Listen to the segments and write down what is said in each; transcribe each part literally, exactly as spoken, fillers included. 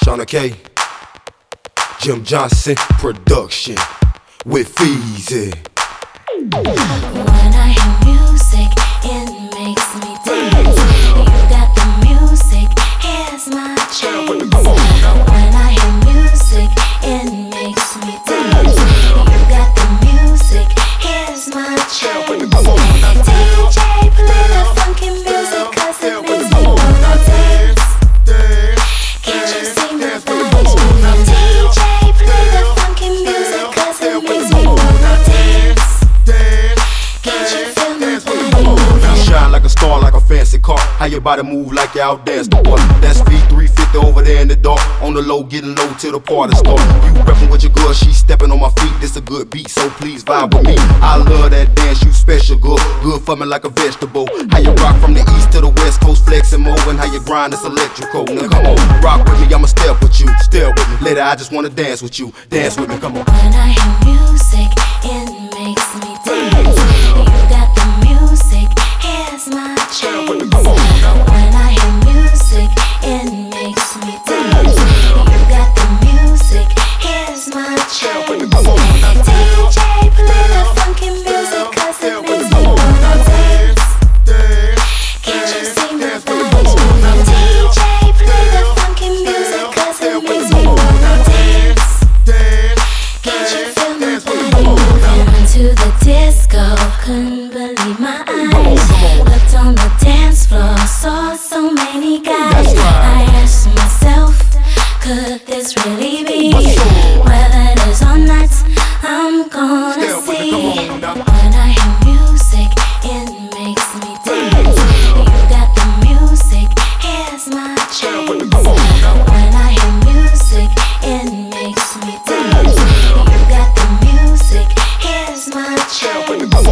Shauna K, Jim Johnson production with Feezy. When I hear music, it makes me dance. You got the music, here's my chance. When I hear music, it makes me dance. You got the music, here's my chance. D J, play the funky music, cause it makes me wanna dance. Can't you see my vibe? D J, play the funky music, cause it makes me wanna dance. Shine like a star, like a fancy car. How your body move like you out dance the boy. That's V three fifty over there in the dark. On the low, getting low till the party start. You reppin' with your girl, she steppin' on my feet. This a good beat, so please vibe with me. I love that dance, you special, good. Good for me like a vegetable. How you rock from the east to the west coast, flexin' more. And how you grind, it's electrical. Now come on, rock with me, I'ma step with you. Step with me, later I just wanna dance with you. Dance with me, come on. When I hear music, it makes me dance. You got the music, here's my chance. When I hear music, it makes me dance. You got the music, here's my chance. D J, play the funky music, cause it makes me wanna dance. Can't you see my vibe? D J, play the funky music, cause it makes me wanna dance. Can't you feel my vibe? Went to the disco, couldn't believe my eyes. Looked on the dance floor, saw so many guys. I asked myself, could this really be? Whether it is or not, I'm gonna see. When I hear music, it makes me dance. You got the music, here's my chance. When I hear music, it makes me dance. You got the music, here's my chance.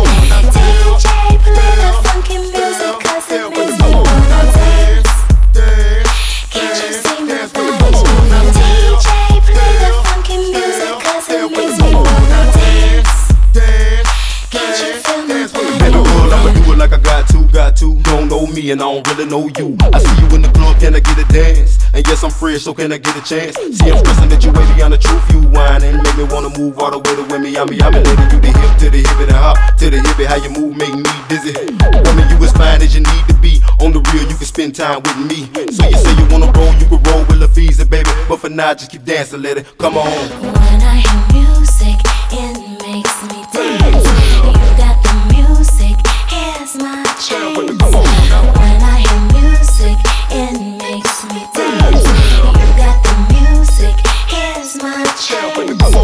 D J, play the funky music, cause it makes me wanna dance. Can't you see my vibe? D J, play the funky music, cause it makes me wanna dance. Can't you feel my vibe? Baby girl, I'ma do it like I got to, got to. You don't know me and I don't really know you. I see you in the club, can I get a dance? And yes, I'm fresh, so can I get a chance? See, I'm stressing that you way beyond the truth, you whining. Make me wanna move all the way to where me, I'm me, I'm letting you the hip to the hip and the hop to the hip. How you move make me dizzy. Woman, you as fine as you need to be. On the real, you can spend time with me. So you say you wanna roll, you can roll with La Feezy, baby. But for now, just keep dancing, let it come on. When I hear music, it makes me dance. You got the music, here's my chance. When I hear music, it makes me dance. You got the music, here's my chance.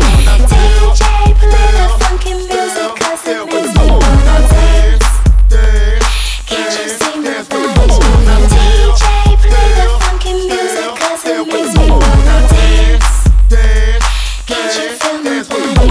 D J, play the funky music, cause it makes me wanna dance. Can't you see my vibe? D J, play the funky music, cause it makes me wanna dance. Can't you feel my vibe?